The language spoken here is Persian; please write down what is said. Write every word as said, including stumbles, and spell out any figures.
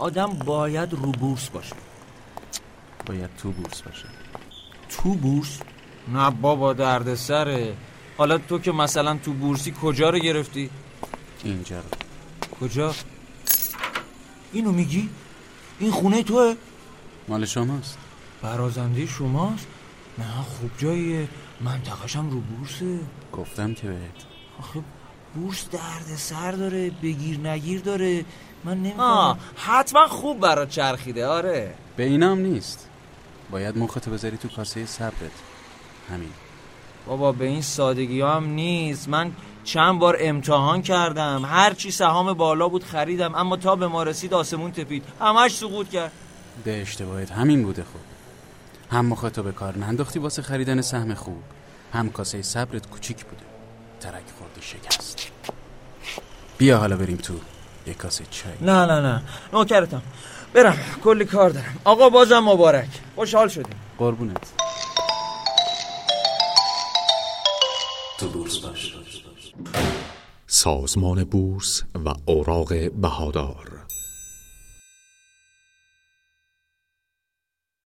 آدم باید رو بورس باشه. باید تو بورس باشه. تو بورس؟ نه بابا درد سره. حالا تو که مثلا تو بورسی کجا رو گرفتی؟ اینجا رو. کجا؟ اینو میگی؟ این خونه توه؟ مال شماست. برازنده شماست؟ نه خوب جاییه، منطقه‌شم رو بورسه. گفتم که بهت. آخه بورس درد سر داره، بگیر نگیر داره. من نمیفهمم. حتما خوب برات چرخیده. آره به اینام نیست. باید مختو بذاری تو کاسه صبرت. همین. بابا به این سادگی هم نیست. من چند بار امتحان کردم، هر چی سهام بالا بود خریدم، اما تا به ما رسید آسمون تپید، همش سقوط کرد. به اشتباهت همین بوده. خوب هم مختو به کار ننداختی واسه خریدن سهم خوب، هم کاسه صبرت کوچیک بوده، ترک خورده شکست. بیا حالا بریم تو یک کاسه چای. نه نه نه نوکرتم، برم کلی کار دارم. آقا بازم مبارک، خوشحال شدیم. قربونت. تو بورس باش. سازمان بورس و اوراق بهادار